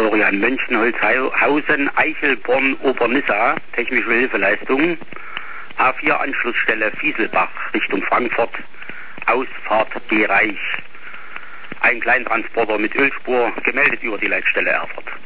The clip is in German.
Florian Mönchholzhausen, Eichelborn, Obernissa, technische Hilfeleistung. A4 Anschlussstelle Fieselbach Richtung Frankfurt, Ausfahrt Bereich. Ein Kleintransporter mit Ölspur, gemeldet über die Leitstelle Erfurt.